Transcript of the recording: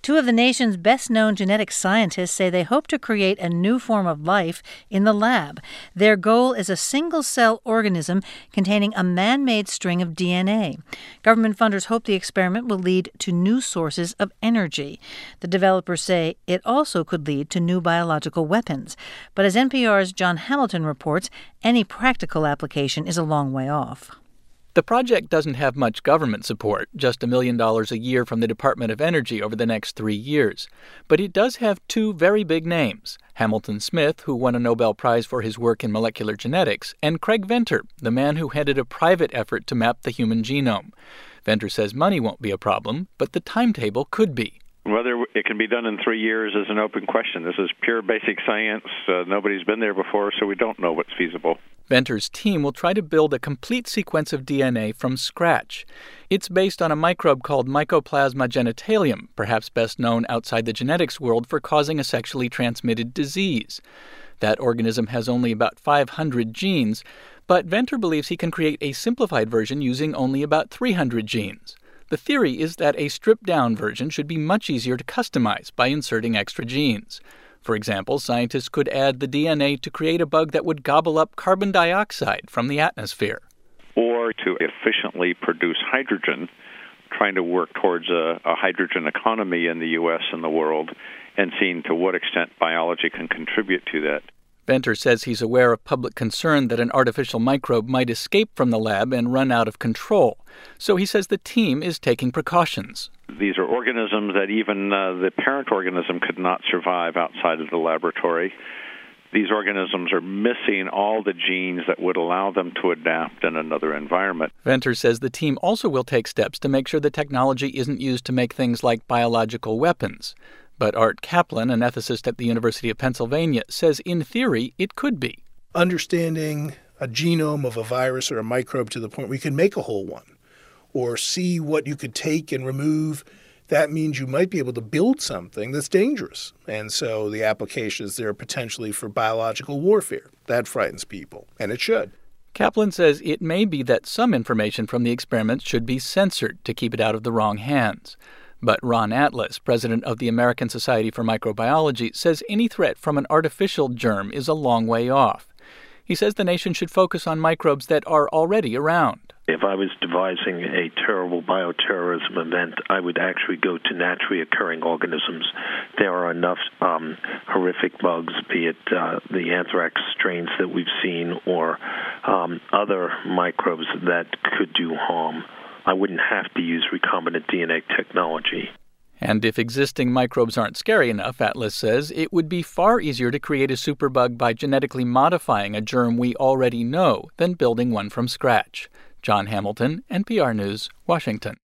Two of the nation's best-known genetic scientists say they hope to create a new form of life in the lab. Their goal is a single-cell organism containing a man-made string of DNA. Government funders hope the experiment will lead to new sources of energy. The developers say it also could lead to new biological weapons. But as NPR's Jon Hamilton reports, any practical application is a long way off. The project doesn't have much government support, just $1 million a year from the Department of Energy over the next 3 years. But it does have two very big names, Hamilton Smith, who won a Nobel Prize for his work in molecular genetics, and Craig Venter, the man who headed a private effort to map the human genome. Venter says money won't be a problem, but the timetable could be. Whether it can be done in 3 years is an open question. This is pure basic science. Nobody's been there before, so we don't know what's feasible. Venter's team will try to build a complete sequence of DNA from scratch. It's based on a microbe called Mycoplasma genitalium, perhaps best known outside the genetics world for causing a sexually transmitted disease. That organism has only about 500 genes, but Venter believes he can create a simplified version using only about 300 genes. The theory is that a stripped-down version should be much easier to customize by inserting extra genes. For example, scientists could add the DNA to create a bug that would gobble up carbon dioxide from the atmosphere. Or to efficiently produce hydrogen, trying to work towards a hydrogen economy in the U.S. and the world, and seeing to what extent biology can contribute to that. Venter says he's aware of public concern that an artificial microbe might escape from the lab and run out of control. So he says the team is taking precautions. These are organisms that even the parent organism could not survive outside of the laboratory. These organisms are missing all the genes that would allow them to adapt in another environment. Venter says the team also will take steps to make sure the technology isn't used to make things like biological weapons. But Art Kaplan, an ethicist at the University of Pennsylvania, says in theory it could be. Understanding a genome of a virus or a microbe to the point where you can make a whole one, or see what you could take and remove, that means you might be able to build something that's dangerous. And so the application is there potentially for biological warfare. That frightens people, and it should. Kaplan says it may be that some information from the experiments should be censored to keep it out of the wrong hands. But Ron Atlas, president of the American Society for Microbiology, says any threat from an artificial germ is a long way off. He says the nation should focus on microbes that are already around. If I was devising a terrible bioterrorism event, I would actually go to naturally occurring organisms. There are enough horrific bugs, be it the anthrax strains that we've seen or other microbes that could do harm. I wouldn't have to use recombinant DNA technology. And if existing microbes aren't scary enough, Atlas says, it would be far easier to create a superbug by genetically modifying a germ we already know than building one from scratch. Jon Hamilton, NPR News, Washington.